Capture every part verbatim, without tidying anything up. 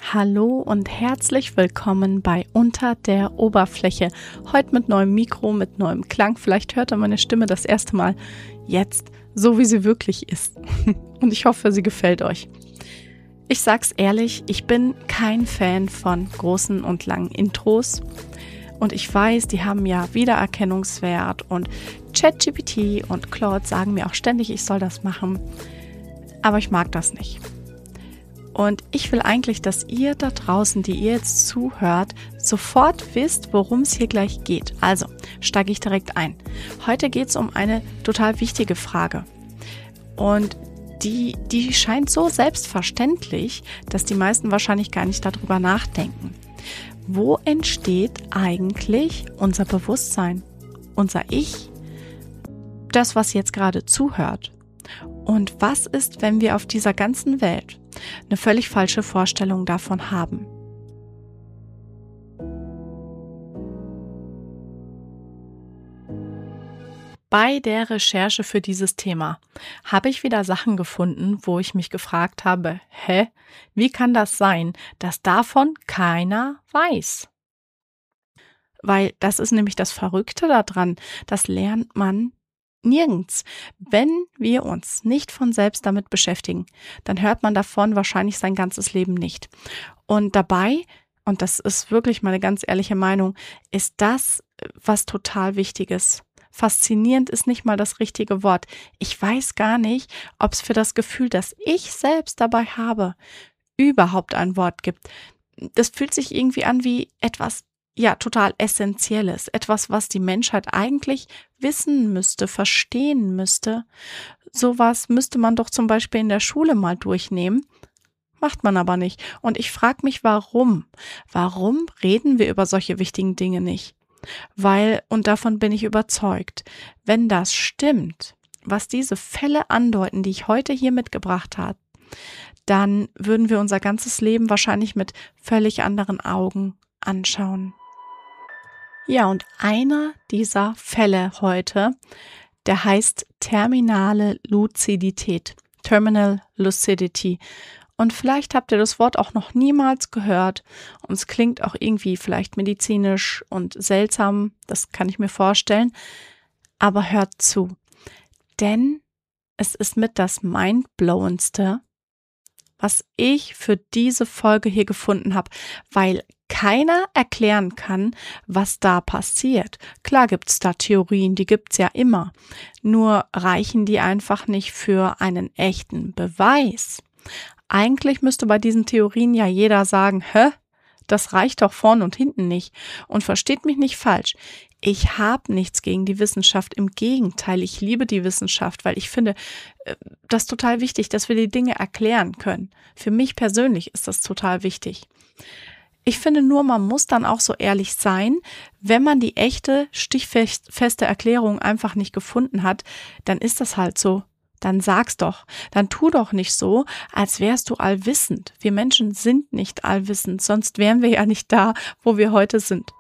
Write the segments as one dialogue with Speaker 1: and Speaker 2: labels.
Speaker 1: Hallo und herzlich willkommen bei Unter der Oberfläche. Heute mit neuem Mikro, mit neuem Klang. Vielleicht hört ihr meine Stimme das erste Mal jetzt, so wie sie wirklich ist. Und ich hoffe, sie gefällt euch. Ich sag's ehrlich, ich bin kein Fan von großen und langen Intros. Und ich weiß, die haben ja Wiedererkennungswert und ChatGPT und Claude sagen mir auch ständig, ich soll das machen. Aber ich mag das nicht. Und ich will eigentlich, dass ihr da draußen, die ihr jetzt zuhört, sofort wisst, worum es hier gleich geht. Also steige ich direkt ein. Heute geht es um eine total wichtige Frage. Und die, die scheint so selbstverständlich, dass die meisten wahrscheinlich gar nicht darüber nachdenken. Wo entsteht eigentlich unser Bewusstsein, unser Ich, das, was jetzt gerade zuhört? Und was ist, wenn wir auf dieser ganzen Welt eine völlig falsche Vorstellung davon haben? Bei der Recherche für dieses Thema habe ich wieder Sachen gefunden, wo ich mich gefragt habe, hä, wie kann das sein, dass davon keiner weiß? Weil das ist nämlich das Verrückte daran, das lernt man nirgends. Wenn wir uns nicht von selbst damit beschäftigen, dann hört man davon wahrscheinlich sein ganzes Leben nicht. Und dabei, und das ist wirklich meine ganz ehrliche Meinung, ist das was total Wichtiges. Faszinierend ist nicht mal das richtige Wort. Ich weiß gar nicht, ob es für das Gefühl, das ich selbst dabei habe, überhaupt ein Wort gibt. Das fühlt sich irgendwie an wie etwas ja, total Essentielles. Etwas, was die Menschheit eigentlich wissen müsste, verstehen müsste. Sowas müsste man doch zum Beispiel in der Schule mal durchnehmen. Macht man aber nicht. Und ich frage mich, warum? Warum reden wir über solche wichtigen Dinge nicht? Weil, und davon bin ich überzeugt, wenn das stimmt, was diese Fälle andeuten, die ich heute hier mitgebracht habe, dann würden wir unser ganzes Leben wahrscheinlich mit völlig anderen Augen anschauen. Ja, und einer dieser Fälle heute, der heißt terminale Luzidität, Terminal Lucidity. Und vielleicht habt ihr das Wort auch noch niemals gehört und es klingt auch irgendwie vielleicht medizinisch und seltsam, das kann ich mir vorstellen, aber hört zu, denn es ist mit das Mindblowendste, was ich für diese Folge hier gefunden habe, weil keiner erklären kann, was da passiert. Klar gibt's da Theorien, die gibt's ja immer, nur reichen die einfach nicht für einen echten Beweis. Eigentlich müsste bei diesen Theorien ja jeder sagen, hä, das reicht doch vorn und hinten nicht. Und versteht mich nicht falsch, ich habe nichts gegen die Wissenschaft, im Gegenteil, ich liebe die Wissenschaft, weil ich finde das total wichtig, dass wir die Dinge erklären können. Für mich persönlich ist das total wichtig. Ich finde nur, man muss dann auch so ehrlich sein, wenn man die echte, stichfeste Erklärung einfach nicht gefunden hat, dann ist das halt so. Dann sag's doch, dann tu doch nicht so, als wärst du allwissend. Wir Menschen sind nicht allwissend, sonst wären wir ja nicht da, wo wir heute sind.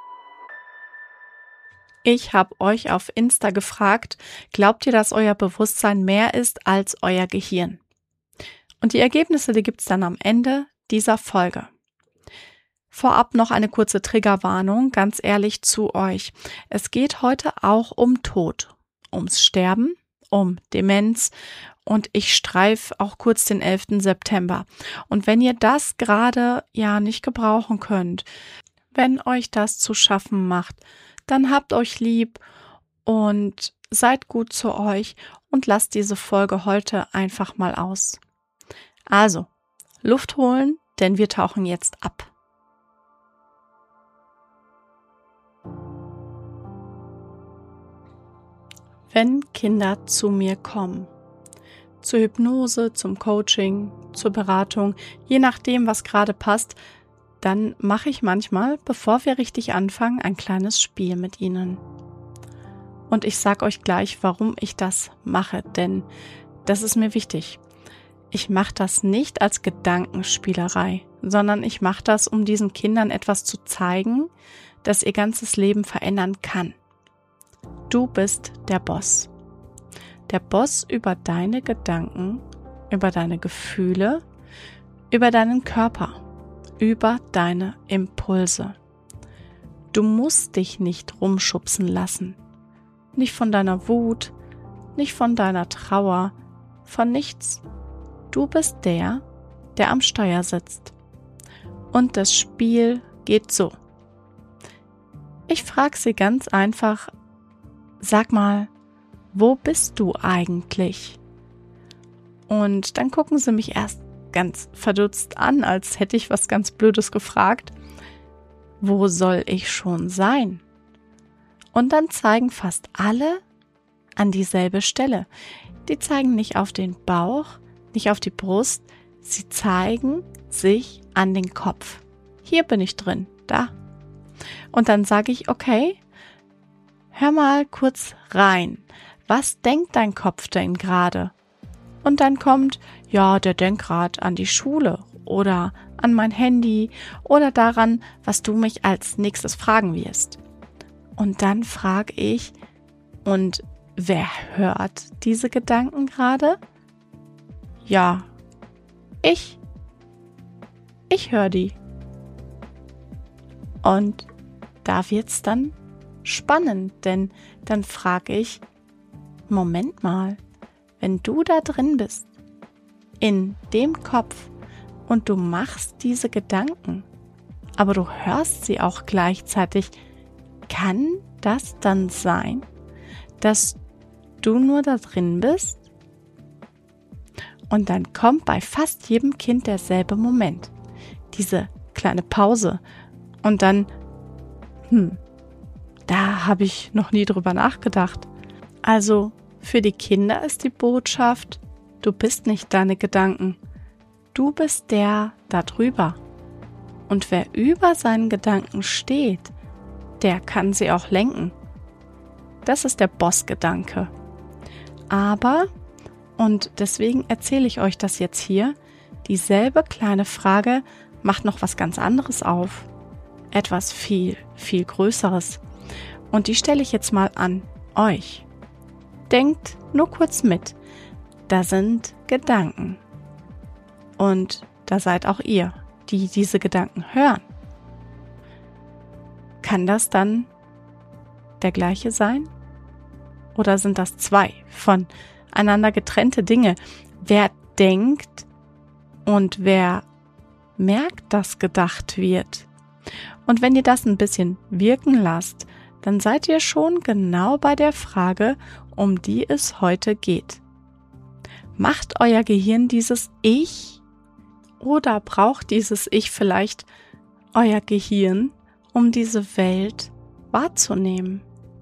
Speaker 1: Ich habe euch auf Insta gefragt, glaubt ihr, dass euer Bewusstsein mehr ist als euer Gehirn? Und die Ergebnisse, die gibt's dann am Ende dieser Folge. Vorab noch eine kurze Triggerwarnung, ganz ehrlich zu euch. Es geht heute auch um Tod, ums Sterben, um Demenz und ich streife auch kurz den elften September. Und wenn ihr das gerade ja nicht gebrauchen könnt, wenn euch das zu schaffen macht, dann habt euch lieb und seid gut zu euch und lasst diese Folge heute einfach mal aus. Also, Luft holen, denn wir tauchen jetzt ab. Wenn Kinder zu mir kommen, zur Hypnose, zum Coaching, zur Beratung, je nachdem, was gerade passt, dann mache ich manchmal, bevor wir richtig anfangen, ein kleines Spiel mit ihnen. Und ich sage euch gleich, warum ich das mache, denn das ist mir wichtig. Ich mache das nicht als Gedankenspielerei, sondern ich mache das, um diesen Kindern etwas zu zeigen, das ihr ganzes Leben verändern kann. Du bist der Boss. Der Boss über deine Gedanken, über deine Gefühle, über deinen Körper. über deine Impulse. Du musst dich nicht rumschubsen lassen. Nicht von deiner Wut, nicht von deiner Trauer, von nichts. Du bist der, der am Steuer sitzt. Und das Spiel geht so. Ich frage sie ganz einfach, sag mal, wo bist du eigentlich? Und dann gucken sie mich erst ganz verdutzt an, als hätte ich was ganz Blödes gefragt. Wo soll ich schon sein? Und dann zeigen fast alle an dieselbe Stelle. Die zeigen nicht auf den Bauch, nicht auf die Brust, sie zeigen sich an den Kopf. Hier bin ich drin, da. Und dann sage ich, okay, hör mal kurz rein. Was denkt dein Kopf denn gerade? Und dann kommt, ja, der denkt gerade an die Schule oder an mein Handy oder daran, was du mich als nächstes fragen wirst. Und dann frage ich, und wer hört diese Gedanken gerade? Ja, ich. Ich höre die. Und da wird's dann spannend, denn dann frage ich, Moment mal, wenn du da drin bist, in dem Kopf, und du machst diese Gedanken, aber du hörst sie auch gleichzeitig, kann das dann sein, dass du nur da drin bist? Und dann kommt bei fast jedem Kind derselbe Moment, diese kleine Pause und dann, hm, da habe ich noch nie drüber nachgedacht. Also für die Kinder ist die Botschaft, du bist nicht deine Gedanken, du bist der da drüber. Und wer über seinen Gedanken steht, der kann sie auch lenken. Das ist der Boss-Gedanke. Aber, und deswegen erzähle ich euch das jetzt hier, dieselbe kleine Frage macht noch was ganz anderes auf. Etwas viel, viel Größeres. Und die stelle ich jetzt mal an euch. Denkt nur kurz mit. Da sind Gedanken. Und da seid auch ihr, die diese Gedanken hören. Kann das dann der gleiche sein? Oder sind das zwei voneinander getrennte Dinge? Wer denkt und wer merkt, dass gedacht wird? Und wenn ihr das ein bisschen wirken lasst, dann seid ihr schon genau bei der Frage, um die es heute geht. Macht euer Gehirn dieses Ich oder braucht dieses Ich vielleicht euer Gehirn, um diese Welt wahrzunehmen?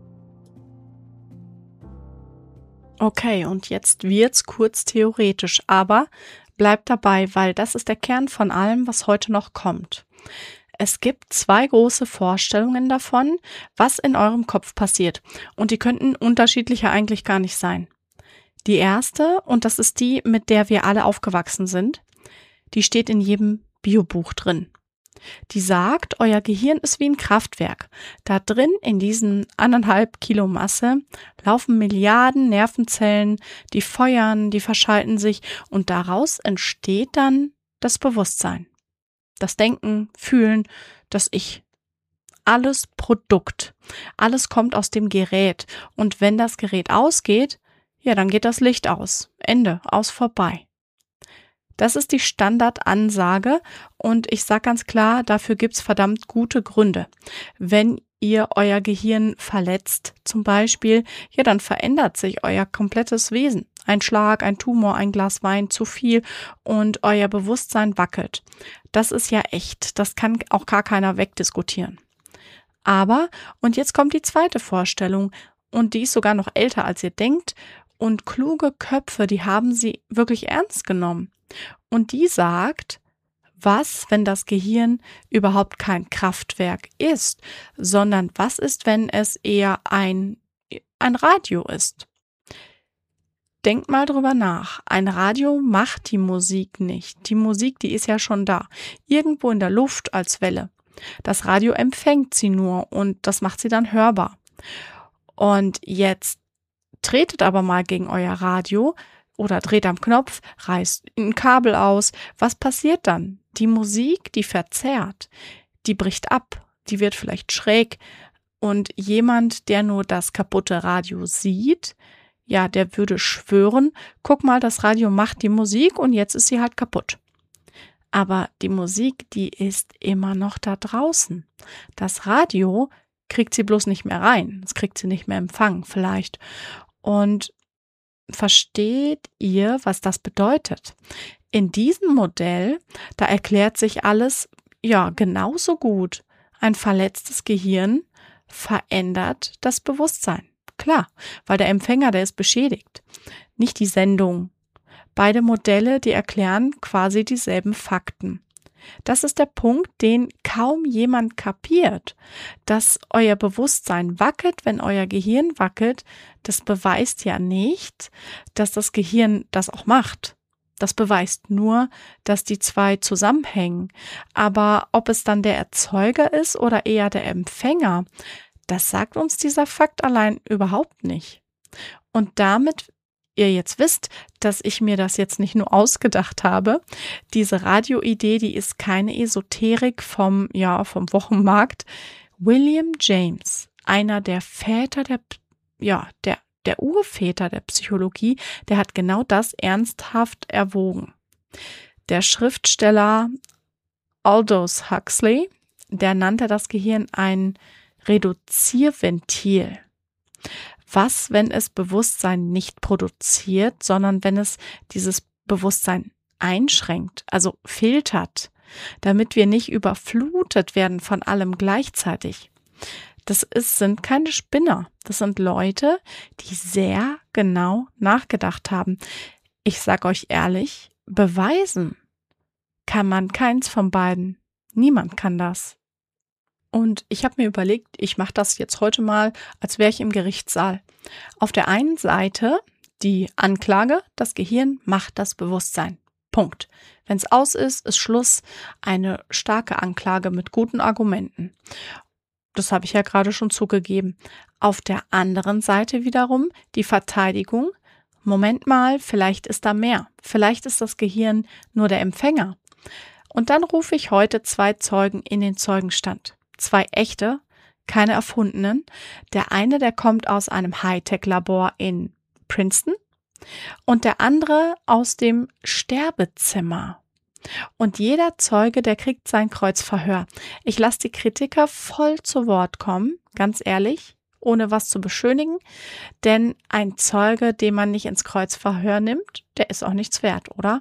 Speaker 1: Okay, und jetzt wird's kurz theoretisch, aber bleibt dabei, weil das ist der Kern von allem, was heute noch kommt. Es gibt zwei große Vorstellungen davon, was in eurem Kopf passiert. Und die könnten unterschiedlicher eigentlich gar nicht sein. Die erste, und das ist die, mit der wir alle aufgewachsen sind, die steht in jedem Biobuch drin. Die sagt, euer Gehirn ist wie ein Kraftwerk. Da drin, in diesen anderthalb Kilo Masse, laufen Milliarden Nervenzellen, die feuern, die verschalten sich und daraus entsteht dann das Bewusstsein. Das Denken, Fühlen, das Ich. Alles Produkt. Alles kommt aus dem Gerät. Und wenn das Gerät ausgeht, ja, dann geht das Licht aus. Ende. Aus, vorbei. Das ist die Standardansage und ich sage ganz klar, dafür gibt's verdammt gute Gründe. Wenn ihr euer Gehirn verletzt zum Beispiel, ja, dann verändert sich euer komplettes Wesen. Ein Schlag, ein Tumor, ein Glas Wein, zu viel und euer Bewusstsein wackelt. Das ist ja echt, das kann auch gar keiner wegdiskutieren. Aber, und jetzt kommt die zweite Vorstellung und die ist sogar noch älter als ihr denkt und kluge Köpfe, die haben sie wirklich ernst genommen. Und die sagt, was, wenn das Gehirn überhaupt kein Kraftwerk ist, sondern was ist, wenn es eher ein, ein Radio ist? Denkt mal drüber nach. Ein Radio macht die Musik nicht. Die Musik, die ist ja schon da. Irgendwo in der Luft als Welle. Das Radio empfängt sie nur und das macht sie dann hörbar. Und jetzt tretet aber mal gegen euer Radio oder dreht am Knopf, reißt ein Kabel aus. Was passiert dann? die Musik, die verzerrt, die bricht ab, die wird vielleicht schräg und jemand, der nur das kaputte Radio sieht, ja, der würde schwören, guck mal, das Radio macht die Musik und jetzt ist sie halt kaputt. Aber die Musik, die ist immer noch da draußen. Das Radio kriegt sie bloß nicht mehr rein, das kriegt sie nicht mehr empfangen vielleicht. Und versteht ihr, was das bedeutet? In diesem Modell, da erklärt sich alles, ja, genauso gut. Ein verletztes Gehirn verändert das Bewusstsein. Klar, weil der Empfänger, der ist beschädigt. Nicht die Sendung. Beide Modelle, die erklären quasi dieselben Fakten. Das ist der Punkt, den kaum jemand kapiert. Dass euer Bewusstsein wackelt, wenn euer Gehirn wackelt, das beweist ja nicht, dass das Gehirn das auch macht. Das beweist nur, dass die zwei zusammenhängen. Aber ob es dann der Erzeuger ist oder eher der Empfänger, das sagt uns dieser Fakt allein überhaupt nicht. Und damit ihr jetzt wisst, dass ich mir das jetzt nicht nur ausgedacht habe, diese Radioidee, die ist keine Esoterik vom, ja, vom Wochenmarkt. William James, einer der Väter der, ja, der, der Urväter der Psychologie, der hat genau das ernsthaft erwogen. Der Schriftsteller Aldous Huxley, der nannte das Gehirn ein Reduzierventil. Was, wenn es Bewusstsein nicht produziert, sondern wenn es dieses Bewusstsein einschränkt, also filtert, damit wir nicht überflutet werden von allem gleichzeitig? Das ist, sind keine Spinner, das sind Leute, die sehr genau nachgedacht haben. Ich sage euch ehrlich, beweisen kann man keins von beiden. Niemand kann das. Und ich habe mir überlegt, ich mache das jetzt heute mal, als wäre ich im Gerichtssaal. Auf der einen Seite die Anklage, das Gehirn macht das Bewusstsein. Punkt. Wenn es aus ist, ist Schluss. Eine starke Anklage mit guten Argumenten. Das habe ich ja gerade schon zugegeben. Auf der anderen Seite wiederum die Verteidigung. Moment mal, vielleicht ist da mehr. Vielleicht ist das Gehirn nur der Empfänger. Und dann rufe ich heute zwei Zeugen in den Zeugenstand. Zwei echte, keine erfundenen. Der eine, der kommt aus einem Hightech-Labor in Princeton und der andere aus dem Sterbezimmer. Und jeder Zeuge, der kriegt sein Kreuzverhör. Ich lasse die Kritiker voll zu Wort kommen, ganz ehrlich, ohne was zu beschönigen, denn ein Zeuge, den man nicht ins Kreuzverhör nimmt, der ist auch nichts wert, oder?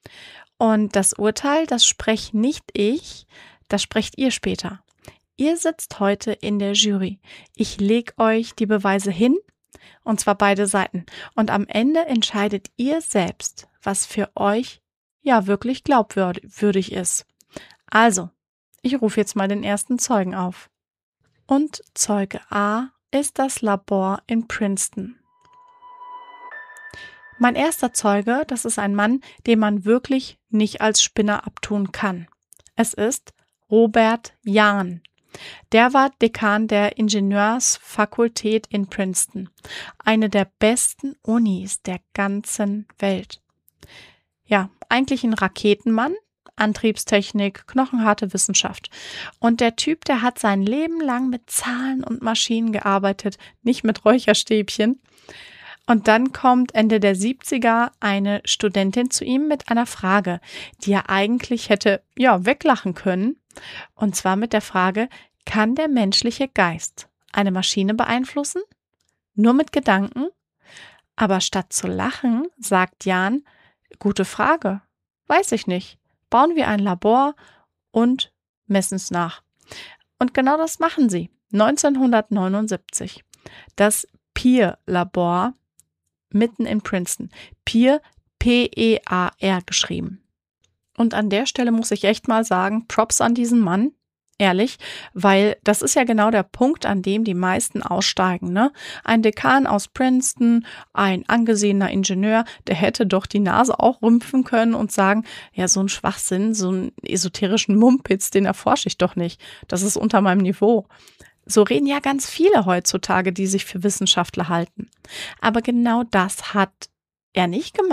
Speaker 1: Und das Urteil, das spreche nicht ich, das sprecht ihr später. Ihr sitzt heute in der Jury. Ich lege euch die Beweise hin, und zwar beide Seiten. Und am Ende entscheidet ihr selbst, was für euch ja wirklich glaubwürdig ist. Also, ich rufe jetzt mal den ersten Zeugen auf. Und Zeuge A ist das Labor in Princeton. Mein erster Zeuge, das ist ein Mann, den man wirklich nicht als Spinner abtun kann. Es ist Robert Jahn. Der war Dekan der Ingenieursfakultät in Princeton, eine der besten Unis der ganzen Welt. Ja, eigentlich ein Raketenmann, Antriebstechnik, knochenharte Wissenschaft. Und der Typ, der hat sein Leben lang mit Zahlen und Maschinen gearbeitet, nicht mit Räucherstäbchen. Und dann kommt Ende der siebziger eine Studentin zu ihm mit einer Frage, die er eigentlich hätte, ja, weglachen können. Und zwar mit der Frage, kann der menschliche Geist eine Maschine beeinflussen? Nur mit Gedanken? Aber statt zu lachen, sagt Jahn, gute Frage, weiß ich nicht. Bauen wir ein Labor und messen es nach. Und genau das machen sie. neunzehnhundertneunundsiebzig. Das Pear-Labor mitten in Princeton. Pear, P E A R geschrieben. Und an der Stelle muss ich echt mal sagen, Props an diesen Mann, ehrlich, weil das ist ja genau der Punkt, an dem die meisten aussteigen, ne? Ein Dekan aus Princeton, ein angesehener Ingenieur, der hätte doch die Nase auch rümpfen können und sagen, ja, so ein Schwachsinn, so einen esoterischen Mumpitz, den erforsche ich doch nicht. Das ist unter meinem Niveau. So reden ja ganz viele heutzutage, die sich für Wissenschaftler halten. Aber genau das hat er nicht gemacht.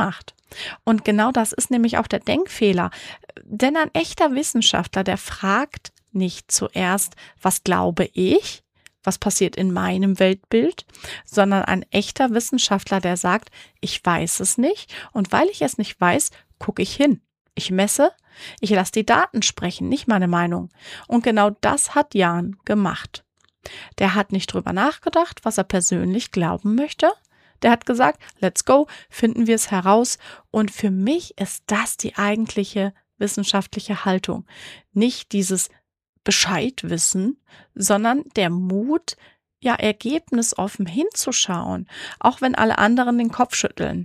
Speaker 1: Und genau das ist nämlich auch der Denkfehler. Denn ein echter Wissenschaftler, der fragt nicht zuerst, was glaube ich, was passiert in meinem Weltbild, sondern ein echter Wissenschaftler, der sagt, ich weiß es nicht und weil ich es nicht weiß, gucke ich hin. Ich messe, ich lasse die Daten sprechen, nicht meine Meinung. Und genau das hat Jan gemacht. Der hat nicht drüber nachgedacht, was er persönlich glauben möchte. Der hat gesagt, let's go, finden wir es heraus. Und für mich ist das die eigentliche wissenschaftliche Haltung. Nicht dieses Bescheidwissen, sondern der Mut, ja, ergebnisoffen hinzuschauen, auch wenn alle anderen den Kopf schütteln.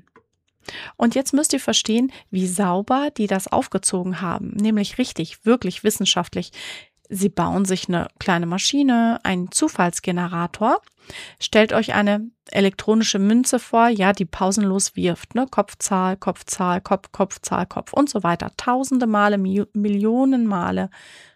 Speaker 1: Und jetzt müsst ihr verstehen, wie sauber die das aufgezogen haben, nämlich richtig, wirklich wissenschaftlich. Sie bauen sich eine kleine Maschine, einen Zufallsgenerator. Stellt euch eine elektronische Münze vor, ja, die pausenlos wirft, ne? Kopfzahl, Kopfzahl, Kopf, Kopfzahl, Kopf und so weiter. Tausende Male, Mi- Millionen Male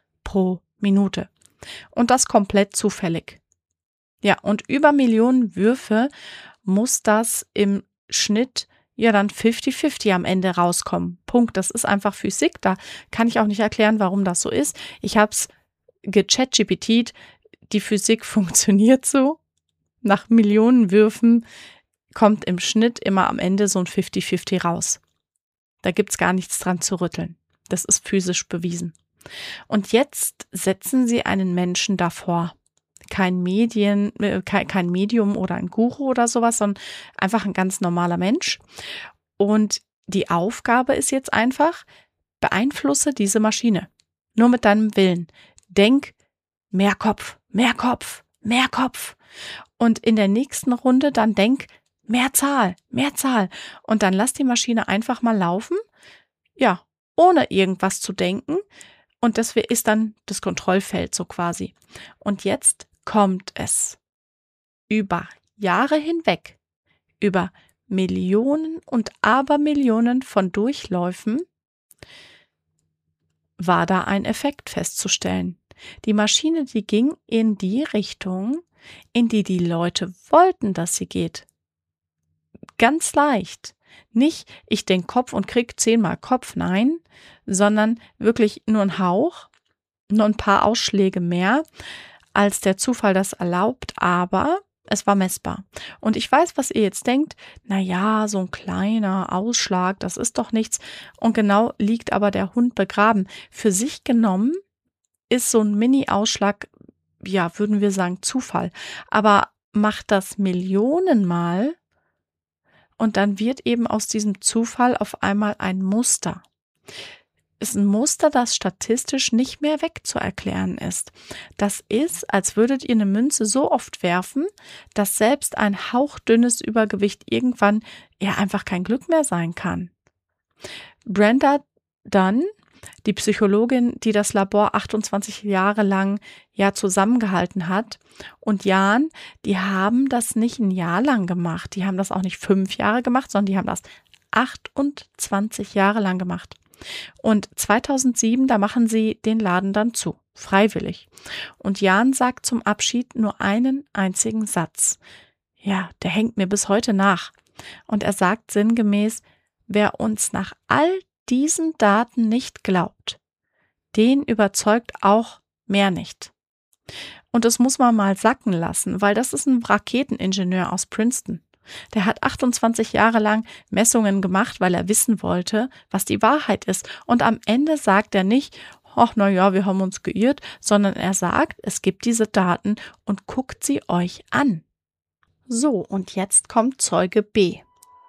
Speaker 1: pro Minute. Und das komplett zufällig. Ja, und über Millionen Würfe muss das im Schnitt ja dann fünfzig fünfzig am Ende rauskommen. Punkt. Das ist einfach Physik. Da kann ich auch nicht erklären, warum das so ist. Ich habe es gechat-GPT't. Die Physik funktioniert so. Nach Millionen Würfen kommt im Schnitt immer am Ende so ein fünfzig fünfzig raus. Da gibt's gar nichts dran zu rütteln. Das ist physisch bewiesen. Und jetzt setzen sie einen Menschen davor. Kein Medien, äh, kein, kein Medium oder ein Guru oder sowas, sondern einfach ein ganz normaler Mensch. Und die Aufgabe ist jetzt einfach, beeinflusse diese Maschine. Nur mit deinem Willen. Denk, mehr Kopf, mehr Kopf, mehr Kopf. Und in der nächsten Runde dann denk, mehr Zahl, mehr Zahl. Und dann lass die Maschine einfach mal laufen. Ja, ohne irgendwas zu denken. Und das ist dann das Kontrollfeld so quasi. Und jetzt kommt es über Jahre hinweg, über Millionen und Abermillionen von Durchläufen, war da ein Effekt festzustellen. Die Maschine, die ging in die Richtung, in die die Leute wollten, dass sie geht. Ganz leicht. Nicht, ich denke Kopf und krieg zehnmal Kopf, nein, sondern wirklich nur ein Hauch, nur ein paar Ausschläge mehr, als der Zufall das erlaubt, aber es war messbar. Und ich weiß, was ihr jetzt denkt, na ja, so ein kleiner Ausschlag, das ist doch nichts. Und genau liegt aber der Hund begraben. Für sich genommen ist so ein Mini-Ausschlag, ja, würden wir sagen, Zufall. Aber macht das Millionenmal und dann wird eben aus diesem Zufall auf einmal ein Muster. Ist ein Muster, das statistisch nicht mehr wegzuerklären ist. Das ist, als würdet ihr eine Münze so oft werfen, dass selbst ein hauchdünnes Übergewicht irgendwann ja einfach kein Glück mehr sein kann. Brenda Dunn, die Psychologin, die das Labor achtundzwanzig Jahre lang ja zusammengehalten hat, und Jan, die haben das nicht ein Jahr lang gemacht, die haben das auch nicht fünf Jahre gemacht, sondern die haben das achtundzwanzig Jahre lang gemacht. Und zweitausendsieben, da machen sie den Laden dann zu, freiwillig. Und Jan sagt zum Abschied nur einen einzigen Satz. Ja, der hängt mir bis heute nach. Und er sagt sinngemäß, wer uns nach all diesen Daten nicht glaubt, den überzeugt auch mehr nicht. Und das muss man mal sacken lassen, weil das ist ein Raketeningenieur aus Princeton. Der hat achtundzwanzig Jahre lang Messungen gemacht, weil er wissen wollte, was die Wahrheit ist. Und am Ende sagt er nicht, ach na ja, wir haben uns geirrt, sondern er sagt, es gibt diese Daten und guckt sie euch an. So, und jetzt kommt Zeuge B.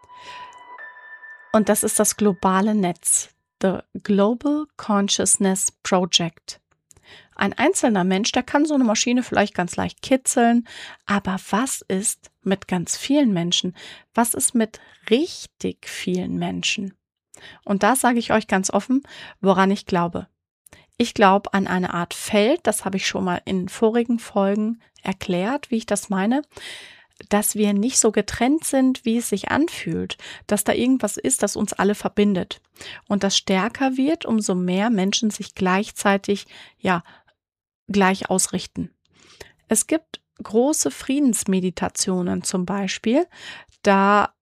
Speaker 1: Und das ist das globale Netz, The Global Consciousness Project. Ein einzelner Mensch, der kann so eine Maschine vielleicht ganz leicht kitzeln, aber was ist mit ganz vielen Menschen? Was ist mit richtig vielen Menschen? Und da sage ich euch ganz offen, woran ich glaube. Ich glaube an eine Art Feld, das habe ich schon mal in vorigen Folgen erklärt, wie ich das meine, dass wir nicht so getrennt sind, wie es sich anfühlt, dass da irgendwas ist, das uns alle verbindet und das stärker wird, umso mehr Menschen sich gleichzeitig, ja, gleich ausrichten. Es gibt große Friedensmeditationen zum Beispiel, da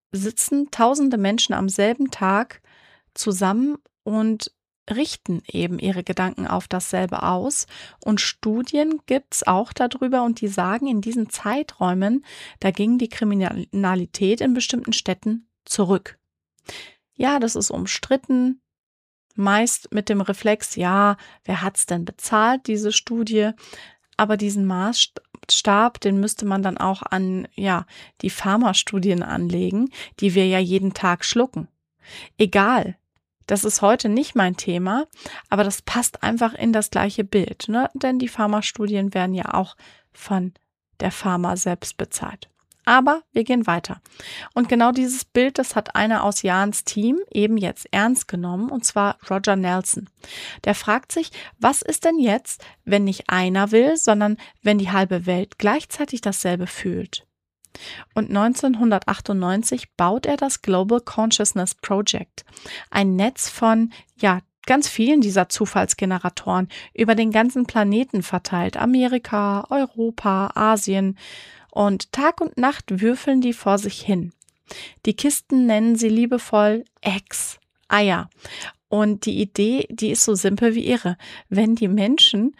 Speaker 1: sitzen tausende Menschen am selben Tag zusammen und richten eben ihre Gedanken auf dasselbe aus. Und Studien gibt's auch darüber und die sagen, in diesen Zeiträumen, da ging die Kriminalität in bestimmten Städten zurück. Ja, das ist umstritten, meist mit dem Reflex, ja, wer hat's denn bezahlt, diese Studie? Aber diesen Maßstab, den müsste man dann auch an, ja, die Pharmastudien anlegen, die wir ja jeden Tag schlucken. Egal, das ist heute nicht mein Thema, aber das passt einfach in das gleiche Bild, ne? Denn die Pharmastudien werden ja auch von der Pharma selbst bezahlt. Aber wir gehen weiter. Und genau dieses Bild, das hat einer aus Jahns Team eben jetzt ernst genommen, und zwar Roger Nelson. Der fragt sich, was ist denn jetzt, wenn nicht einer will, sondern wenn die halbe Welt gleichzeitig dasselbe fühlt? Und neunzehnhundertachtundneunzig baut er das Global Consciousness Project, ein Netz von, ja, ganz vielen dieser Zufallsgeneratoren über den ganzen Planeten verteilt, Amerika, Europa, Asien. Und Tag und Nacht würfeln die vor sich hin. Die Kisten nennen sie liebevoll Eggs, Eier. Und die Idee, die ist so simpel wie irre. Wenn die Menschen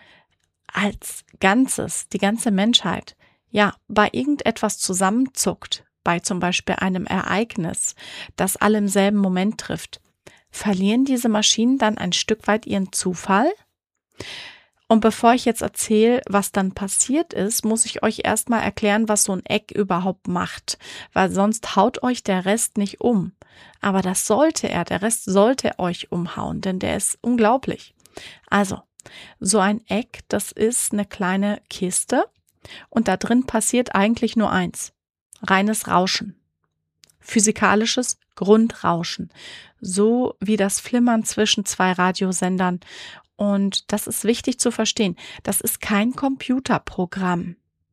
Speaker 1: als Ganzes, die ganze Menschheit, ja, bei irgendetwas zusammenzuckt, bei zum Beispiel einem Ereignis, das alle im selben Moment trifft, verlieren diese Maschinen dann ein Stück weit ihren Zufall? Und bevor ich jetzt erzähle, was dann passiert ist, muss ich euch erstmal erklären, was so ein Egg überhaupt macht, weil sonst haut euch der Rest nicht um. Aber das sollte er, der Rest sollte euch umhauen, denn der ist unglaublich. Also, so ein Egg, das ist eine kleine Kiste und da drin passiert eigentlich nur eins: reines Rauschen. Physikalisches Grundrauschen, so wie das Flimmern zwischen zwei Radiosendern. Und das ist wichtig zu verstehen. Das ist kein Computerprogramm,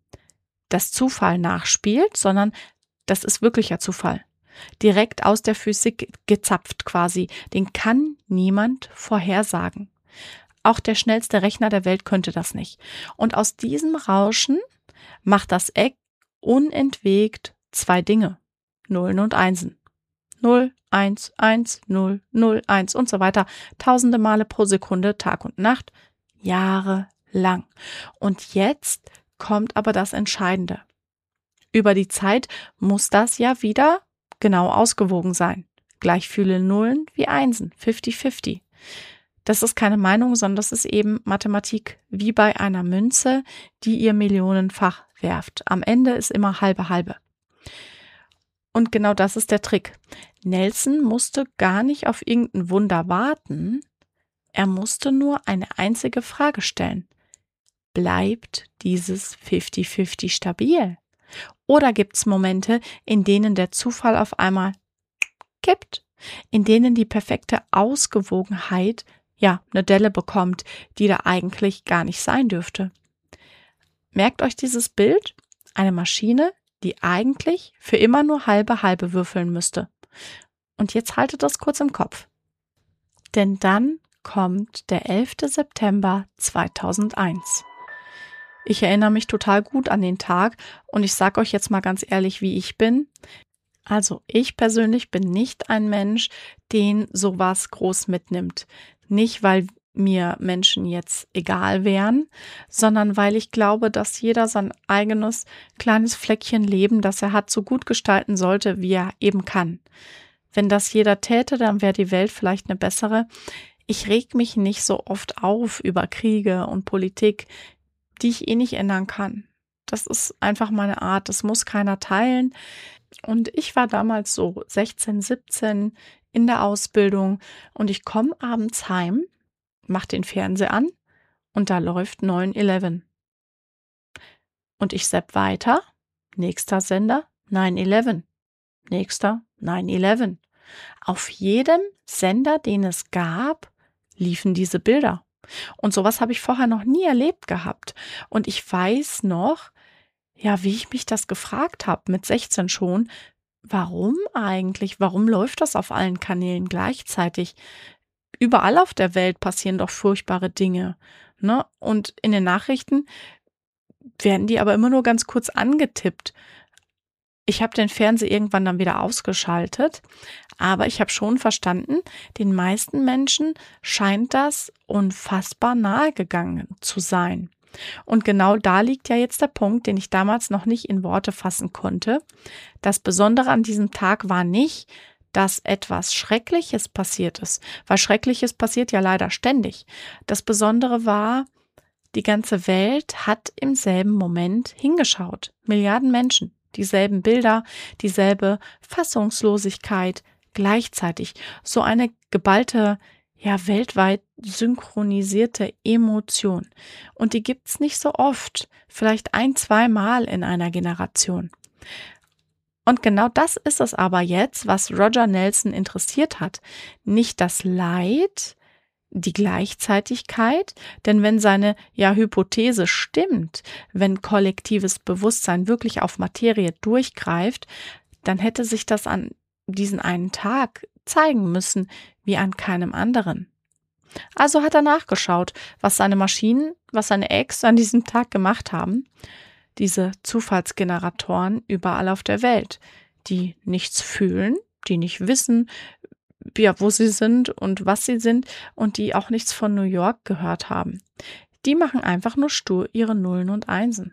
Speaker 1: das Zufall nachspielt, sondern das ist wirklicher Zufall. Direkt aus der Physik gezapft quasi. Den kann niemand vorhersagen. Auch der schnellste Rechner der Welt könnte das nicht. Und aus diesem Rauschen macht das Egg unentwegt zwei Dinge: Nullen und Einsen. Null, eins, eins, null, null, eins und so weiter. Tausende Male pro Sekunde, Tag und Nacht, jahrelang. Und jetzt kommt aber das Entscheidende. Über die Zeit muss das ja wieder genau ausgewogen sein. Gleich viele Nullen wie Einsen, fifty fifty. Das ist keine Meinung, sondern das ist eben Mathematik, wie bei einer Münze, die ihr millionenfach werft. Am Ende ist immer halbe halbe. Und genau das ist der Trick. Nelson musste gar nicht auf irgendein Wunder warten. Er musste nur eine einzige Frage stellen. Bleibt dieses fifty fifty stabil? Oder gibt es Momente, in denen der Zufall auf einmal kippt? In denen die perfekte Ausgewogenheit, ja, eine Delle bekommt, die da eigentlich gar nicht sein dürfte. Merkt euch dieses Bild? Eine Maschine, die eigentlich für immer nur halbe halbe würfeln müsste. Und jetzt haltet das kurz im Kopf. Denn dann kommt der elfter September zweitausendeins. Ich erinnere mich total gut an den Tag und ich sage euch jetzt mal ganz ehrlich, wie ich bin. Also ich persönlich bin nicht ein Mensch, den sowas groß mitnimmt. Nicht, weil mir Menschen jetzt egal wären, sondern weil ich glaube, dass jeder sein eigenes kleines Fleckchen Leben, das er hat, so gut gestalten sollte, wie er eben kann. Wenn das jeder täte, dann wäre die Welt vielleicht eine bessere. Ich reg mich nicht so oft auf über Kriege und Politik, die ich eh nicht ändern kann. Das ist einfach meine Art, das muss keiner teilen. Und ich war damals so sechzehn, siebzehn in der Ausbildung und ich komme abends heim, mach den Fernseher an und da läuft neun elf. Und ich zapp weiter, nächster Sender, neun elf, nächster, neun elf. Auf jedem Sender, den es gab, liefen diese Bilder. Und sowas habe ich vorher noch nie erlebt gehabt. Und ich weiß noch, ja, wie ich mich das gefragt habe, mit sechzehn schon, warum eigentlich, warum läuft das auf allen Kanälen gleichzeitig? Überall auf der Welt passieren doch furchtbare Dinge, ne? Und in den Nachrichten werden die aber immer nur ganz kurz angetippt. Ich habe den Fernseher irgendwann dann wieder ausgeschaltet, aber ich habe schon verstanden, den meisten Menschen scheint das unfassbar nahe gegangen zu sein. Und genau da liegt ja jetzt der Punkt, den ich damals noch nicht in Worte fassen konnte. Das Besondere an diesem Tag war nicht, dass etwas Schreckliches passiert ist, weil Schreckliches passiert ja leider ständig. Das Besondere war, die ganze Welt hat im selben Moment hingeschaut. Milliarden Menschen. Dieselben Bilder, dieselbe Fassungslosigkeit, gleichzeitig so eine geballte, ja weltweit synchronisierte Emotion. Und die gibt's nicht so oft, vielleicht ein, zwei Mal in einer Generation. Und genau das ist es aber jetzt, was Roger Nelson interessiert hat. Nicht das Leid, die Gleichzeitigkeit, denn wenn seine ja Hypothese stimmt, wenn kollektives Bewusstsein wirklich auf Materie durchgreift, dann hätte sich das an diesen einen Tag zeigen müssen, wie an keinem anderen. Also hat er nachgeschaut, was seine Maschinen, was seine Eggs an diesem Tag gemacht haben, diese Zufallsgeneratoren überall auf der Welt, die nichts fühlen, die nicht wissen, ja, wo sie sind und was sie sind und die auch nichts von New York gehört haben. Die machen einfach nur stur ihre Nullen und Einsen.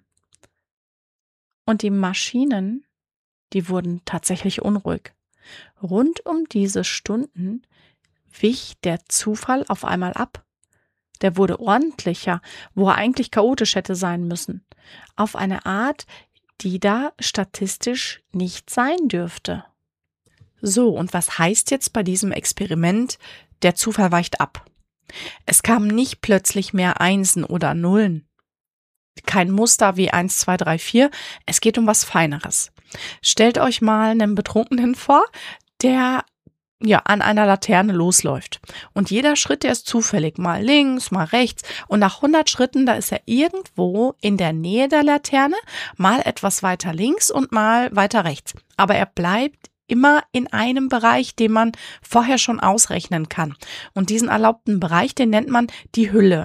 Speaker 1: Und die Maschinen, die wurden tatsächlich unruhig. Rund um diese Stunden wich der Zufall auf einmal ab. Der wurde ordentlicher, wo er eigentlich chaotisch hätte sein müssen. Auf eine Art, die da statistisch nicht sein dürfte. So, und was heißt jetzt bei diesem Experiment, der Zufall weicht ab? Es kamen nicht plötzlich mehr Einsen oder Nullen. Kein Muster wie eins, zwei, drei, vier. Es geht um was Feineres. Stellt euch mal einen Betrunkenen vor, der ja an einer Laterne losläuft. Und jeder Schritt, der ist zufällig, mal links, mal rechts. Und nach hundert Schritten, da ist er irgendwo in der Nähe der Laterne, mal etwas weiter links und mal weiter rechts. Aber er bleibt immer in einem Bereich, den man vorher schon ausrechnen kann. Und diesen erlaubten Bereich, den nennt man die Hülle.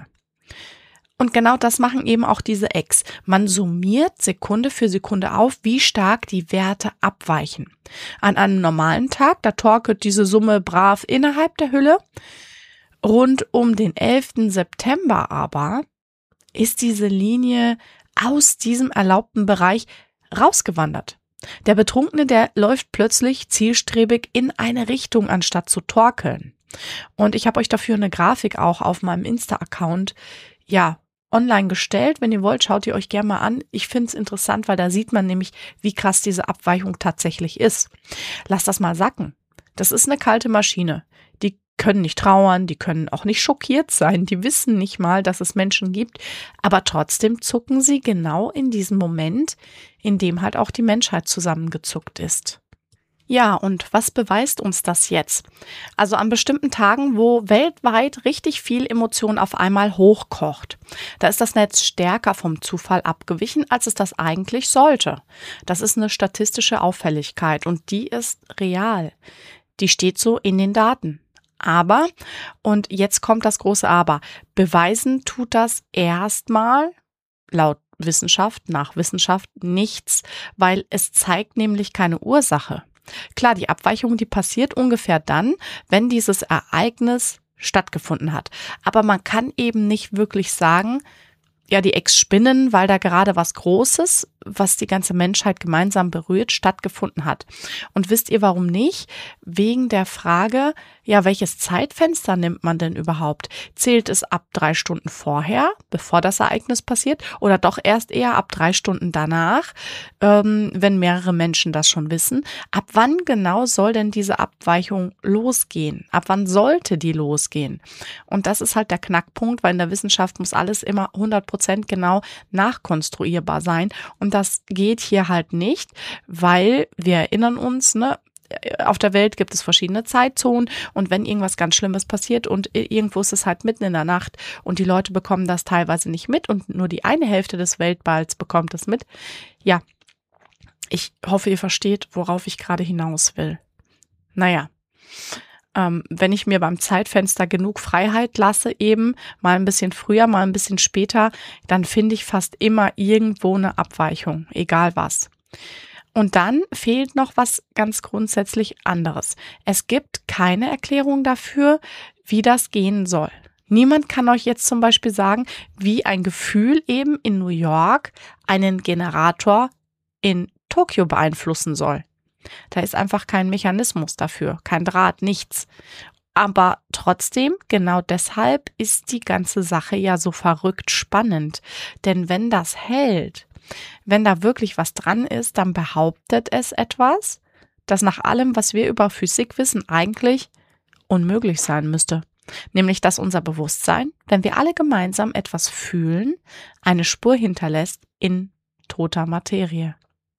Speaker 1: Und genau das machen eben auch diese Eggs. Man summiert Sekunde für Sekunde auf, wie stark die Werte abweichen. An einem normalen Tag, da torkelt diese Summe brav innerhalb der Hülle. Rund um den elften September aber ist diese Linie aus diesem erlaubten Bereich rausgewandert. Der Betrunkene, der läuft plötzlich zielstrebig in eine Richtung, anstatt zu torkeln. Und ich habe euch dafür eine Grafik auch auf meinem Insta-Account, ja, online gestellt. Wenn ihr wollt, schaut ihr euch gerne mal an. Ich finde es interessant, weil da sieht man nämlich, wie krass diese Abweichung tatsächlich ist. Lasst das mal sacken. Das ist eine kalte Maschine. Die können nicht trauern, die können auch nicht schockiert sein. Die wissen nicht mal, dass es Menschen gibt. Aber trotzdem zucken sie genau in diesem Moment, in dem halt auch die Menschheit zusammengezuckt ist. Ja, und was beweist uns das jetzt? Also an bestimmten Tagen, wo weltweit richtig viel Emotion auf einmal hochkocht, da ist das Netz stärker vom Zufall abgewichen, als es das eigentlich sollte. Das ist eine statistische Auffälligkeit und die ist real. Die steht so in den Daten. Aber, und jetzt kommt das große Aber, beweisen tut das erstmal laut Wissenschaft, nach Wissenschaft nichts, weil es zeigt nämlich keine Ursache. Klar, die Abweichung, die passiert ungefähr dann, wenn dieses Ereignis stattgefunden hat. Aber man kann eben nicht wirklich sagen, ja, die Eggs spinnen, weil da gerade was Großes, was die ganze Menschheit gemeinsam berührt, stattgefunden hat. Und wisst ihr, warum nicht? Wegen der Frage, ja, welches Zeitfenster nimmt man denn überhaupt? Zählt es ab drei Stunden vorher, bevor das Ereignis passiert, oder doch erst eher ab drei Stunden danach, ähm, wenn mehrere Menschen das schon wissen? Ab wann genau soll denn diese Abweichung losgehen? Ab wann sollte die losgehen? Und das ist halt der Knackpunkt, weil in der Wissenschaft muss alles immer hundert Prozent genau nachkonstruierbar sein. Und das geht hier halt nicht, weil wir erinnern uns, ne, auf der Welt gibt es verschiedene Zeitzonen und wenn irgendwas ganz Schlimmes passiert und irgendwo ist es halt mitten in der Nacht und die Leute bekommen das teilweise nicht mit und nur die eine Hälfte des Weltballs bekommt es mit. Ja, ich hoffe, ihr versteht, worauf ich gerade hinaus will. Naja. Ähm, wenn ich mir beim Zeitfenster genug Freiheit lasse, eben mal ein bisschen früher, mal ein bisschen später, dann finde ich fast immer irgendwo eine Abweichung, egal was. Und dann fehlt noch was ganz grundsätzlich anderes. Es gibt keine Erklärung dafür, wie das gehen soll. Niemand kann euch jetzt zum Beispiel sagen, wie ein Gefühl eben in New York einen Generator in Tokio beeinflussen soll. Da ist einfach kein Mechanismus dafür, kein Draht, nichts. Aber trotzdem, genau deshalb ist die ganze Sache ja so verrückt spannend. Denn wenn das hält, wenn da wirklich was dran ist, dann behauptet es etwas, das nach allem, was wir über Physik wissen, eigentlich unmöglich sein müsste. Nämlich, dass unser Bewusstsein, wenn wir alle gemeinsam etwas fühlen, eine Spur hinterlässt in toter Materie.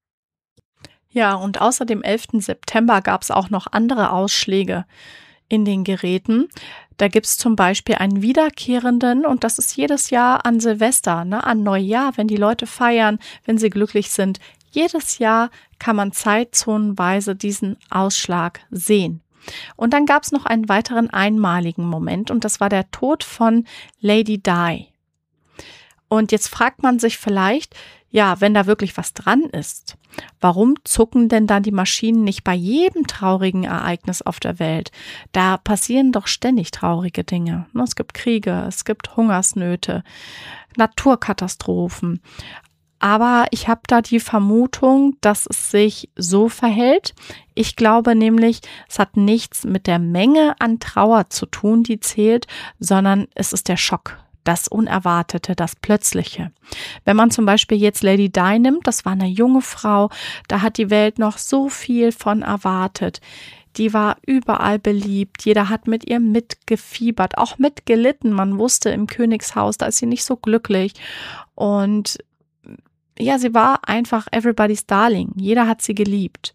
Speaker 1: Ja, und außer dem elften September gab es auch noch andere Ausschläge in den Geräten. Da gibt es zum Beispiel einen wiederkehrenden, und das ist jedes Jahr an Silvester, ne, an Neujahr, wenn die Leute feiern, wenn sie glücklich sind. Jedes Jahr kann man zeitzonenweise diesen Ausschlag sehen. Und dann gab es noch einen weiteren einmaligen Moment, und das war der Tod von Lady Di. Und jetzt fragt man sich vielleicht, ja, wenn da wirklich was dran ist, warum zucken denn dann die Maschinen nicht bei jedem traurigen Ereignis auf der Welt? Da passieren doch ständig traurige Dinge. Es gibt Kriege, es gibt Hungersnöte, Naturkatastrophen. Aber ich habe da die Vermutung, dass es sich so verhält. Ich glaube nämlich, es hat nichts mit der Menge an Trauer zu tun, die zählt, sondern es ist der Schock. Das Unerwartete, das Plötzliche. Wenn man zum Beispiel jetzt Lady Di nimmt, das war eine junge Frau, da hat die Welt noch so viel von erwartet. Die war überall beliebt, jeder hat mit ihr mitgefiebert, auch mitgelitten. Man wusste im Königshaus, da ist sie nicht so glücklich. Und ja, sie war einfach everybody's darling. Jeder hat sie geliebt.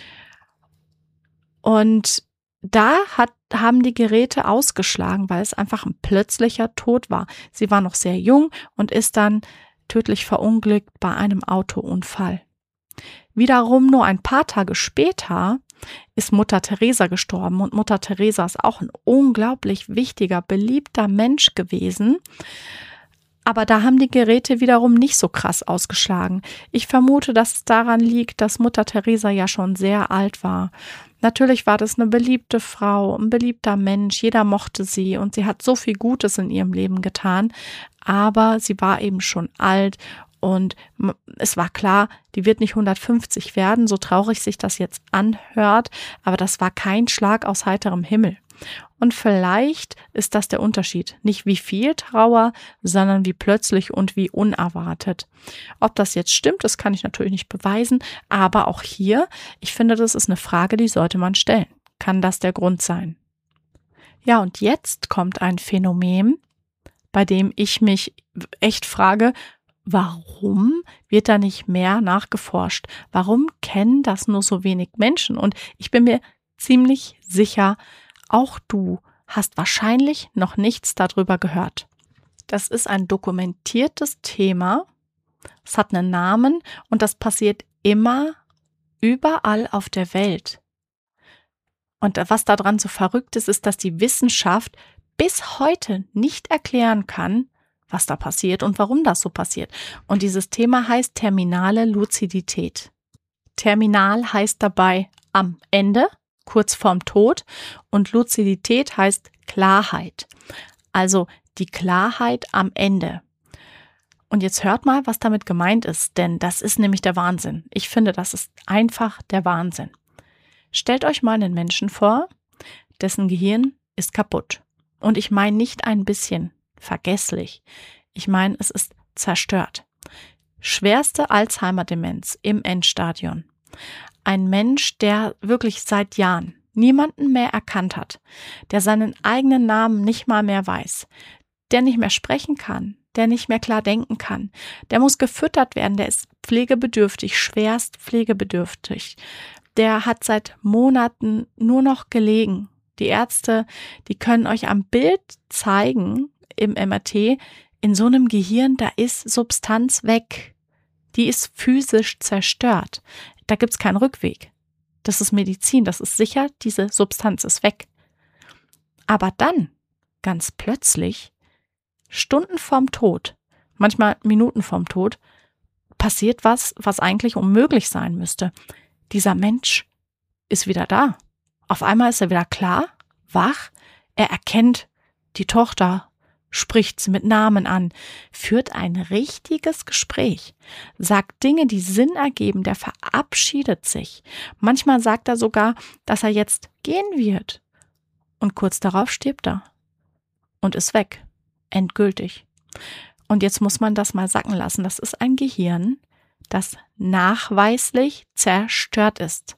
Speaker 1: Und da hat, haben die Geräte ausgeschlagen, weil es einfach ein plötzlicher Tod war. Sie war noch sehr jung und ist dann tödlich verunglückt bei einem Autounfall. Wiederum nur ein paar Tage später ist Mutter Teresa gestorben, und Mutter Teresa ist auch ein unglaublich wichtiger, beliebter Mensch gewesen. Aber da haben die Geräte wiederum nicht so krass ausgeschlagen. Ich vermute, dass es daran liegt, dass Mutter Teresa ja schon sehr alt war. Natürlich war das eine beliebte Frau, ein beliebter Mensch, jeder mochte sie und sie hat so viel Gutes in ihrem Leben getan, aber sie war eben schon alt und es war klar, die wird nicht hundertfünfzig werden, so traurig sich das jetzt anhört, aber das war kein Schlag aus heiterem Himmel. Und vielleicht ist das der Unterschied. Nicht wie viel Trauer, sondern wie plötzlich und wie unerwartet. Ob das jetzt stimmt, das kann ich natürlich nicht beweisen. Aber auch hier, ich finde, das ist eine Frage, die sollte man stellen. Kann das der Grund sein? Ja, und jetzt kommt ein Phänomen, bei dem ich mich echt frage, warum wird da nicht mehr nachgeforscht? Warum kennen das nur so wenig Menschen? Und ich bin mir ziemlich sicher, auch du hast wahrscheinlich noch nichts darüber gehört. Das ist ein dokumentiertes Thema. Es hat einen Namen und das passiert immer überall auf der Welt. Und was daran so verrückt ist, ist, dass die Wissenschaft bis heute nicht erklären kann, was da passiert und warum das so passiert. Und dieses Thema heißt terminale Luzidität. Terminal heißt dabei am Ende, kurz vorm Tod, und Luzidität heißt Klarheit. Also die Klarheit am Ende. Und jetzt hört mal, was damit gemeint ist, denn das ist nämlich der Wahnsinn. Ich finde, das ist einfach der Wahnsinn. Stellt euch mal einen Menschen vor, dessen Gehirn ist kaputt. Und ich meine nicht ein bisschen vergesslich. Ich meine, es ist zerstört. Schwerste Alzheimer-Demenz im Endstadion. Ein Mensch, der wirklich seit Jahren niemanden mehr erkannt hat, der seinen eigenen Namen nicht mal mehr weiß, der nicht mehr sprechen kann, der nicht mehr klar denken kann, der muss gefüttert werden, der ist pflegebedürftig, schwerst pflegebedürftig, der hat seit Monaten nur noch gelegen. Die Ärzte, die können euch am Bild zeigen, im M R T, in so einem Gehirn, da ist Substanz weg. Die ist physisch zerstört. Da gibt's keinen Rückweg. Das ist Medizin, das ist sicher, diese Substanz ist weg. Aber dann, ganz plötzlich, Stunden vorm Tod, manchmal Minuten vorm Tod, passiert was, was eigentlich unmöglich sein müsste. Dieser Mensch ist wieder da. Auf einmal ist er wieder klar, wach, er erkennt die Tochter, spricht sie mit Namen an, führt ein richtiges Gespräch, sagt Dinge, die Sinn ergeben, der verabschiedet sich. Manchmal sagt er sogar, dass er jetzt gehen wird. Und kurz darauf stirbt er und ist weg, endgültig. Und jetzt muss man das mal sacken lassen. Das ist ein Gehirn, das nachweislich zerstört ist.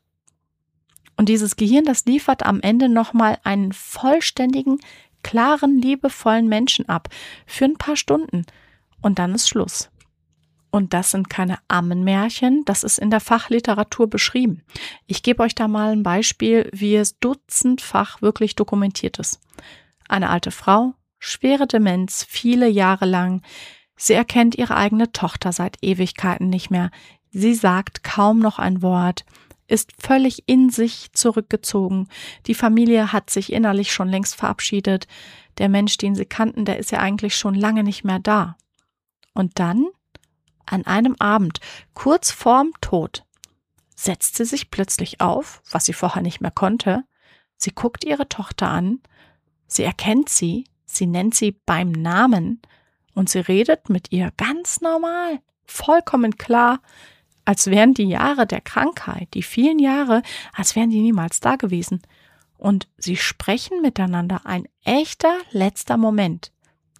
Speaker 1: Und dieses Gehirn, das liefert am Ende nochmal einen vollständigen, klaren, liebevollen Menschen ab für ein paar Stunden. Und dann ist Schluss. Und das sind keine Ammenmärchen, das ist in der Fachliteratur beschrieben. Ich gebe euch da mal ein Beispiel, wie es dutzendfach wirklich dokumentiert ist. Eine alte Frau, schwere Demenz, viele Jahre lang. Sie erkennt ihre eigene Tochter seit Ewigkeiten nicht mehr. Sie sagt kaum noch ein Wort, ist völlig in sich zurückgezogen. Die Familie hat sich innerlich schon längst verabschiedet. Der Mensch, den sie kannten, der ist ja eigentlich schon lange nicht mehr da. Und dann, an einem Abend, kurz vorm Tod, setzt sie sich plötzlich auf, was sie vorher nicht mehr konnte. Sie guckt ihre Tochter an, sie erkennt sie, sie nennt sie beim Namen und sie redet mit ihr ganz normal, vollkommen klar, als wären die Jahre der Krankheit, die vielen Jahre, als wären die niemals da gewesen. Und sie sprechen miteinander, ein echter letzter Moment.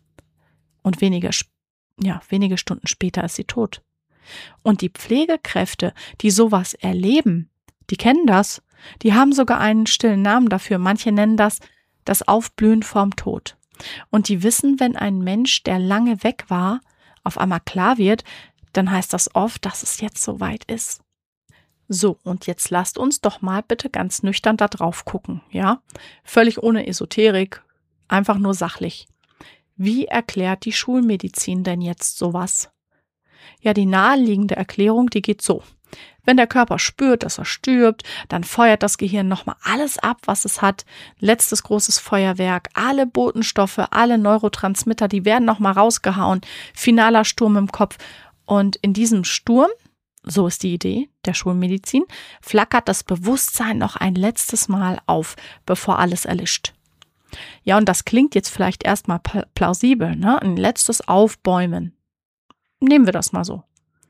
Speaker 1: Und wenige, ja, wenige Stunden später ist sie tot. Und die Pflegekräfte, die sowas erleben, die kennen das. Die haben sogar einen stillen Namen dafür. Manche nennen das das Aufblühen vorm Tod. Und die wissen, wenn ein Mensch, der lange weg war, auf einmal klar wird, dann heißt das oft, dass es jetzt soweit ist. So, und jetzt lasst uns doch mal bitte ganz nüchtern da drauf gucken, ja? Völlig ohne Esoterik, einfach nur sachlich. Wie erklärt die Schulmedizin denn jetzt sowas? Ja, die naheliegende Erklärung, die geht so. Wenn der Körper spürt, dass er stirbt, dann feuert das Gehirn nochmal alles ab, was es hat. Letztes großes Feuerwerk, alle Botenstoffe, alle Neurotransmitter, die werden nochmal rausgehauen. Finaler Sturm im Kopf. Und in diesem Sturm, so ist die Idee der Schulmedizin, flackert das Bewusstsein noch ein letztes Mal auf, bevor alles erlischt. Ja, und das klingt jetzt vielleicht erstmal plausibel, ne? Ein letztes Aufbäumen. Nehmen wir das mal so.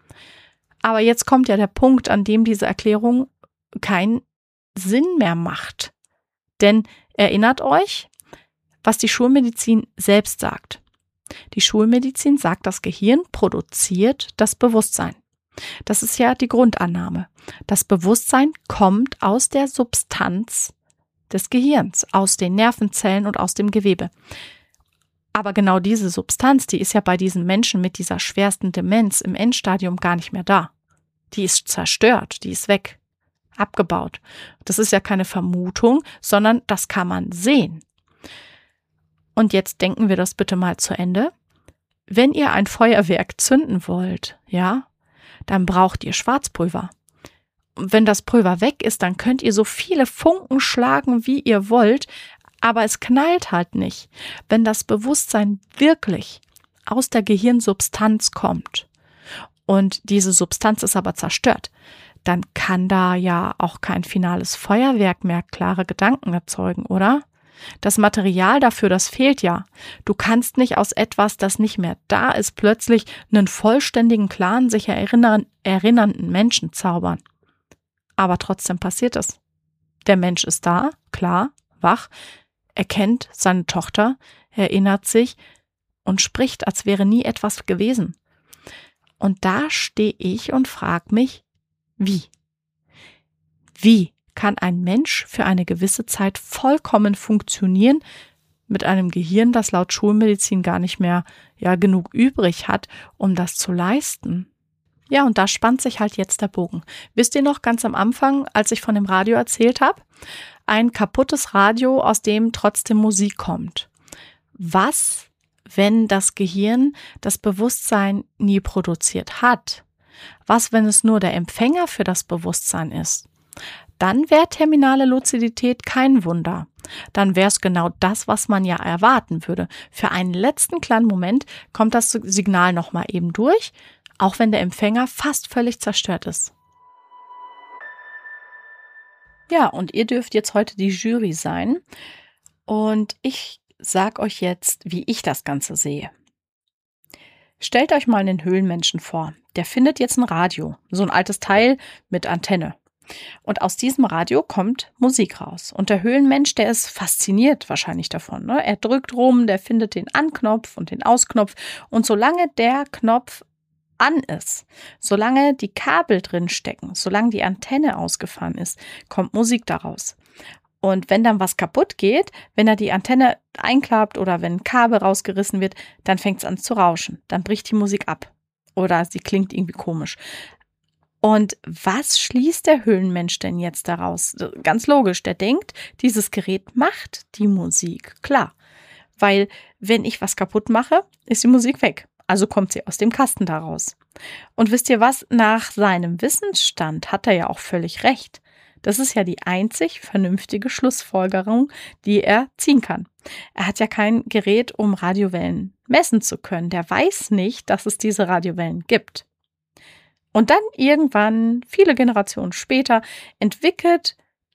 Speaker 1: Aber jetzt kommt ja der Punkt, an dem diese Erklärung keinen Sinn mehr macht. Denn erinnert euch, was die Schulmedizin selbst sagt. Die Schulmedizin sagt, das Gehirn produziert das Bewusstsein. Das ist ja die Grundannahme. Das Bewusstsein kommt aus der Substanz des Gehirns, aus den Nervenzellen und aus dem Gewebe. Aber genau diese Substanz, die ist ja bei diesen Menschen mit dieser schwersten Demenz im Endstadium gar nicht mehr da. Die ist zerstört, die ist weg, abgebaut. Das ist ja keine Vermutung, sondern das kann man sehen. Und jetzt denken wir das bitte mal zu Ende. Wenn ihr ein Feuerwerk zünden wollt, ja, dann braucht ihr Schwarzpulver. Und wenn das Pulver weg ist, dann könnt ihr so viele Funken schlagen, wie ihr wollt, aber es knallt halt nicht. Wenn das Bewusstsein wirklich aus der Gehirnsubstanz kommt und diese Substanz ist aber zerstört, dann kann da ja auch kein finales Feuerwerk mehr klare Gedanken erzeugen, oder? Das Material dafür, das fehlt ja. Du kannst nicht aus etwas, das nicht mehr da ist, plötzlich einen vollständigen, klaren, sich erinnern, erinnernden Menschen zaubern. Aber trotzdem passiert es. Der Mensch ist da, klar, wach, erkennt seine Tochter, erinnert sich und spricht, als wäre nie etwas gewesen. Und da stehe ich und frage mich, wie? Wie kann ein Mensch für eine gewisse Zeit vollkommen funktionieren mit einem Gehirn, das laut Schulmedizin gar nicht mehr ja genug übrig hat, um das zu leisten? Ja, und da spannt sich halt jetzt der Bogen. Wisst ihr noch ganz am Anfang, als ich von dem Radio erzählt habe? Ein kaputtes Radio, aus dem trotzdem Musik kommt. Was, wenn das Gehirn das Bewusstsein nie produziert hat? Was, wenn es nur der Empfänger für das Bewusstsein ist? Dann wäre terminale Luzidität kein Wunder. Dann wäre es genau das, was man ja erwarten würde. Für einen letzten kleinen Moment kommt das Signal nochmal eben durch, auch wenn der Empfänger fast völlig zerstört ist. Ja, und ihr dürft jetzt heute die Jury sein und ich sag euch jetzt, wie ich das Ganze sehe. Stellt euch mal einen Höhlenmenschen vor. Der findet jetzt ein Radio, so ein altes Teil mit Antenne. Und aus diesem Radio kommt Musik raus. Und der Höhlenmensch, der ist fasziniert wahrscheinlich davon. Ne? Er drückt rum, der findet den Anknopf und den Ausknopf. Und solange der Knopf an ist, solange die Kabel drin stecken, solange die Antenne ausgefahren ist, kommt Musik daraus. Und wenn dann was kaputt geht, wenn er die Antenne einklappt oder wenn ein Kabel rausgerissen wird, dann fängt es an zu rauschen. Dann bricht die Musik ab oder sie klingt irgendwie komisch. Und was schließt der Höhlenmensch denn jetzt daraus? Ganz logisch, der denkt, dieses Gerät macht die Musik. Klar, weil wenn ich was kaputt mache, ist die Musik weg. Also kommt sie aus dem Kasten daraus. Und wisst ihr was? Nach seinem Wissensstand hat er ja auch völlig recht. Das ist ja die einzig vernünftige Schlussfolgerung, die er ziehen kann. Er hat ja kein Gerät, um Radiowellen messen zu können. Der weiß nicht, dass es diese Radiowellen gibt. Und dann irgendwann, viele Generationen später, entwickelt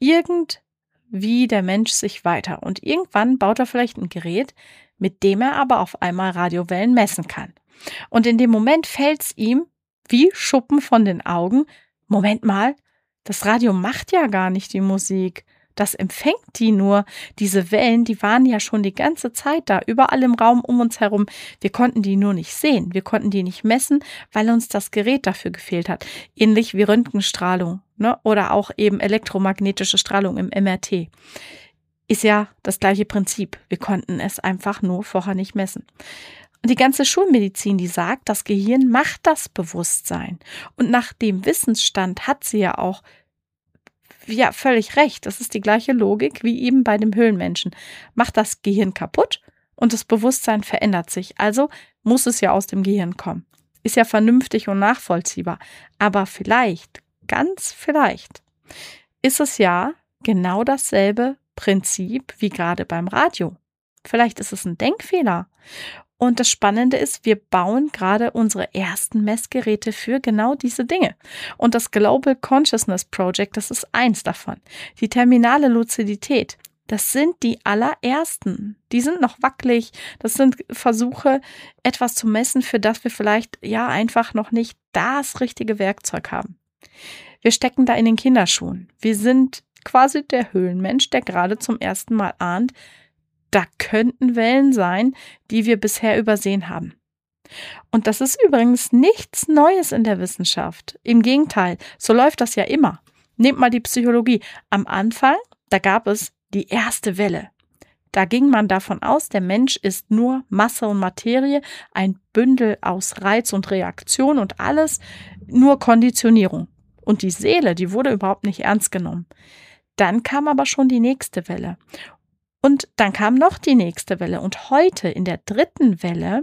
Speaker 1: irgendwie der Mensch sich weiter. Und irgendwann baut er vielleicht ein Gerät, mit dem er aber auf einmal Radiowellen messen kann. Und in dem Moment fällt es ihm wie Schuppen von den Augen. Moment mal, das Radio macht ja gar nicht die Musik. Das empfängt die nur. Diese Wellen, die waren ja schon die ganze Zeit da, überall im Raum um uns herum. Wir konnten die nur nicht sehen. Wir konnten die nicht messen, weil uns das Gerät dafür gefehlt hat. Ähnlich wie Röntgenstrahlung, ne? Oder auch eben elektromagnetische Strahlung im M R T. Ist ja das gleiche Prinzip. Wir konnten es einfach nur vorher nicht messen. Und die ganze Schulmedizin, die sagt, das Gehirn macht das Bewusstsein. Und nach dem Wissensstand hat sie ja auch ja völlig recht. Das ist die gleiche Logik wie eben bei dem Höhlenmenschen. Macht das Gehirn kaputt und das Bewusstsein verändert sich. Also muss es ja aus dem Gehirn kommen. Ist ja vernünftig und nachvollziehbar. Aber vielleicht, ganz vielleicht, ist es ja genau dasselbe Prinzip wie gerade beim Radio. Vielleicht ist es ein Denkfehler. Und das Spannende ist, wir bauen gerade unsere ersten Messgeräte für genau diese Dinge. Und das Global Consciousness Project, das ist eins davon. Die terminale Luzidität, das sind die allerersten. Die sind noch wackelig. Das sind Versuche, etwas zu messen, für das wir vielleicht ja einfach noch nicht das richtige Werkzeug haben. Wir stecken da in den Kinderschuhen. Wir sind quasi der Höhlenmensch, der gerade zum ersten Mal ahnt, da könnten Wellen sein, die wir bisher übersehen haben. Und das ist übrigens nichts Neues in der Wissenschaft. Im Gegenteil, so läuft das ja immer. Nehmt mal die Psychologie. Am Anfang, da gab es die erste Welle. Da ging man davon aus, der Mensch ist nur Masse und Materie, ein Bündel aus Reiz und Reaktion und alles nur Konditionierung. Und die Seele, die wurde überhaupt nicht ernst genommen. Dann kam aber schon die nächste Welle. Und dann kam noch die nächste Welle. Und heute in der dritten Welle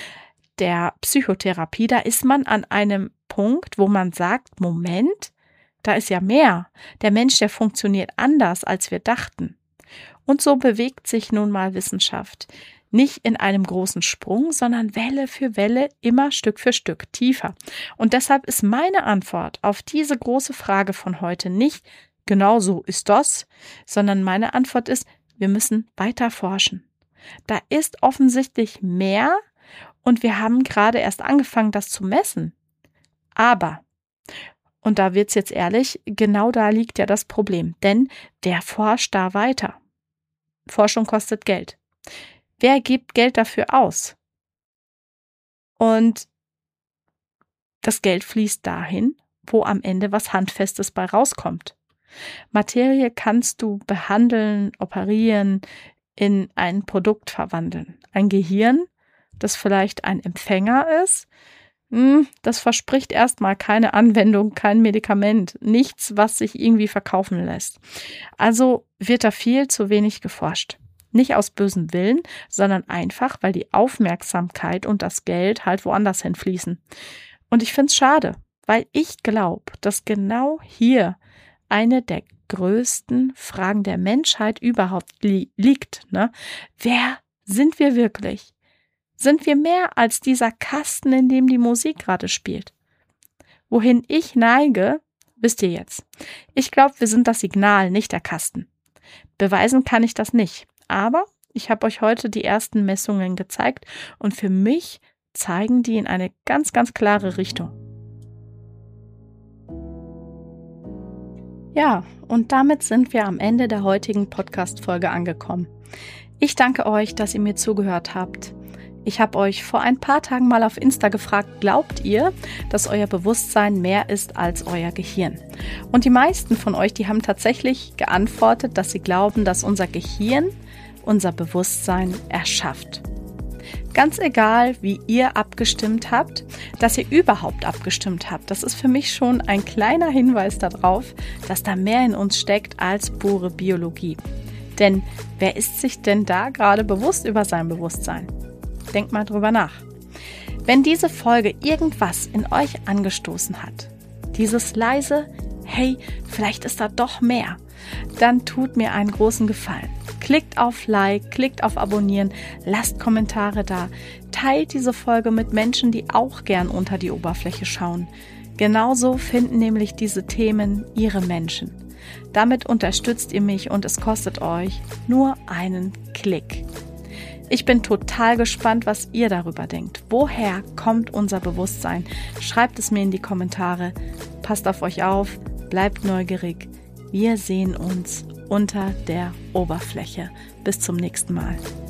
Speaker 1: der Psychotherapie, da ist man an einem Punkt, wo man sagt, Moment, da ist ja mehr. Der Mensch, der funktioniert anders, als wir dachten. Und so bewegt sich nun mal Wissenschaft. Nicht in einem großen Sprung, sondern Welle für Welle, immer Stück für Stück tiefer. Und deshalb ist meine Antwort auf diese große Frage von heute nicht, genau so ist das, sondern meine Antwort ist, wir müssen weiter forschen. Da ist offensichtlich mehr und wir haben gerade erst angefangen, das zu messen. Aber, und da wird's jetzt ehrlich, genau da liegt ja das Problem, denn wer forscht da weiter? Forschung kostet Geld. Wer gibt Geld dafür aus? Und das Geld fließt dahin, wo am Ende was Handfestes bei rauskommt. Materie kannst du behandeln, operieren, in ein Produkt verwandeln. Ein Gehirn, das vielleicht ein Empfänger ist, das verspricht erstmal keine Anwendung, kein Medikament, nichts, was sich irgendwie verkaufen lässt. Also wird da viel zu wenig geforscht. Nicht aus bösem Willen, sondern einfach, weil die Aufmerksamkeit und das Geld halt woanders hinfließen. Und ich finde es schade, weil ich glaube, dass genau hier eine der größten Fragen der Menschheit überhaupt li- liegt. Ne? Wer sind wir wirklich? Sind wir mehr als dieser Kasten, in dem die Musik gerade spielt? Wohin ich neige, wisst ihr jetzt. Ich glaube, wir sind das Signal, nicht der Kasten. Beweisen kann ich das nicht, aber ich habe euch heute die ersten Messungen gezeigt und für mich zeigen die in eine ganz, ganz klare Richtung. Ja, und damit sind wir am Ende der heutigen Podcast-Folge angekommen. Ich danke euch, dass ihr mir zugehört habt. Ich habe euch vor ein paar Tagen mal auf Insta gefragt, glaubt ihr, dass euer Bewusstsein mehr ist als euer Gehirn? Und die meisten von euch, die haben tatsächlich geantwortet, dass sie glauben, dass unser Gehirn unser Bewusstsein erschafft. Ganz egal, wie ihr abgestimmt habt, dass ihr überhaupt abgestimmt habt, das ist für mich schon ein kleiner Hinweis darauf, dass da mehr in uns steckt als pure Biologie. Denn wer ist sich denn da gerade bewusst über sein Bewusstsein? Denkt mal drüber nach. Wenn diese Folge irgendwas in euch angestoßen hat, dieses leise, hey, vielleicht ist da doch mehr, dann tut mir einen großen Gefallen. Klickt auf Like, klickt auf Abonnieren, lasst Kommentare da, teilt diese Folge mit Menschen, die auch gern unter die Oberfläche schauen. Genauso finden nämlich diese Themen ihre Menschen. Damit unterstützt ihr mich und es kostet euch nur einen Klick. Ich bin total gespannt, was ihr darüber denkt. Woher kommt unser Bewusstsein? Schreibt es mir in die Kommentare. Passt auf euch auf, bleibt neugierig. Wir sehen uns unter der Oberfläche. Bis zum nächsten Mal.